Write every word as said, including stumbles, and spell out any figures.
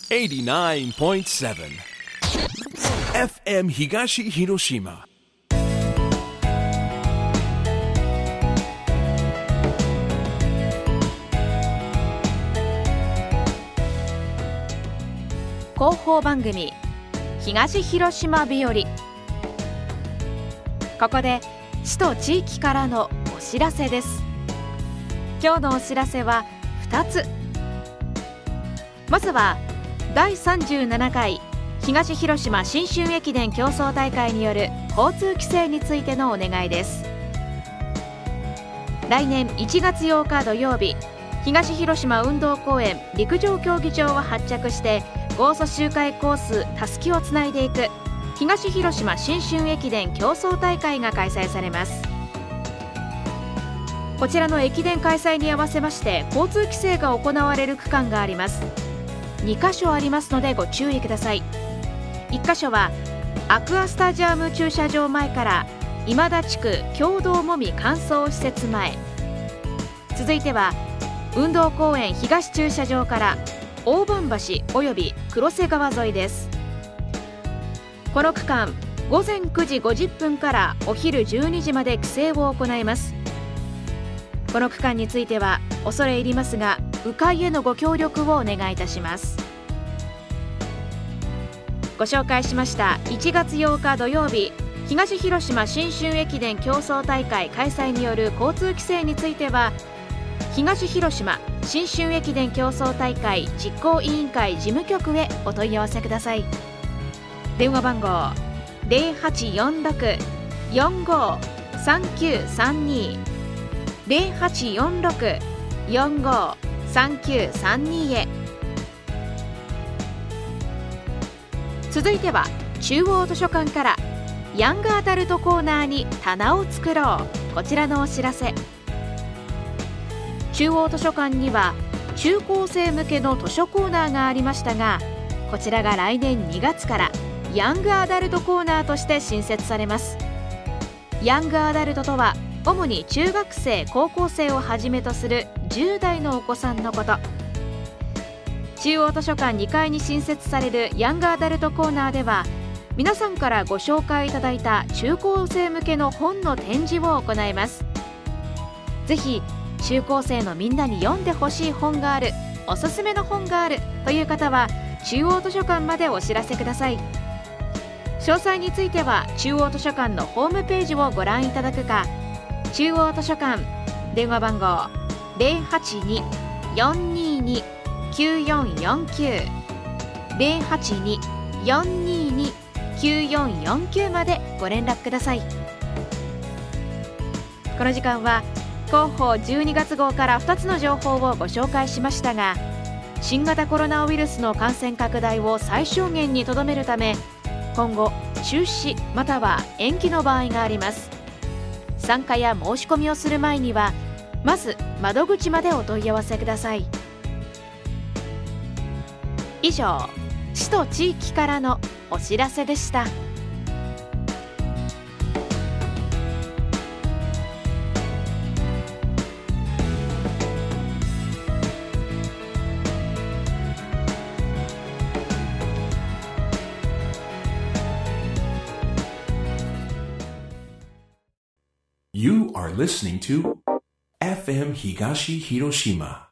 エイティナインポイントセブン エフエム 東広島。 広報番組東広島日和。ここで市と地域からのお知らせです。今日のお知らせはふたつ。まずはだいさんじゅうななかい東広島新春駅伝競争大会による交通規制についてのお願いです。来年いちがつようか土曜日、東広島運動公園陸上競技場を発着してゴースト周回コースたすきをつないでいく東広島新春駅伝競争大会が開催されます。こちらの駅伝開催に合わせまして交通規制が行われる区間があります。にかしょありますのでご注意ください。いっかしょはアクアスタジアム駐車場前から今田地区共同もみ乾燥施設前、続いては運動公園東駐車場から大番橋および黒瀬川沿いです。この区間ごぜんくじごじゅっぷんからお昼じゅうにじまで規制を行います。この区間については恐れ入りますが迂回へのご協力をお願いいたします。ご紹介しましたいちがつようか土曜日東広島新春駅伝競争大会開催による交通規制については東広島新春駅伝競争大会実行委員会事務局へお問い合わせください。電話番号 ゼロはちよんろく よんごさんきゅうさんに ゼロはちよんろく よんごさんきゅうさんに へ。続いては中央図書館からヤングアダルトコーナーに棚を作ろう、こちらのお知らせ。中央図書館には中高生向けの図書コーナーがありましたが、こちらが来年にがつからヤングアダルトコーナーとして新設されます。ヤングアダルトとは主に中学生高校生をはじめとするじゅうだいのお子さんのこと。中央図書館にかいに新設されるヤングアダルトコーナーでは皆さんからご紹介いただいた中高生向けの本の展示を行います。ぜひ中高生のみんなに読んでほしい本がある、おすすめの本があるという方は中央図書館までお知らせください。詳細については中央図書館のホームページをご覧いただくか、中央図書館電話番号 ゼロはちに よんにーに きゅうよんよんきゅう ゼロはちに よんにーに きゅうよんよんきゅう までご連絡ください。この時間は広報じゅうにがつごうからふたつの情報をご紹介しましたが、新型コロナウイルスの感染拡大を最小限にとどめるため今後中止または延期の場合があります。参加や申し込みをする前にはまず窓口までお問い合わせください。以上、市と地域からのお知らせでした。 You are listening to エフエム 東広島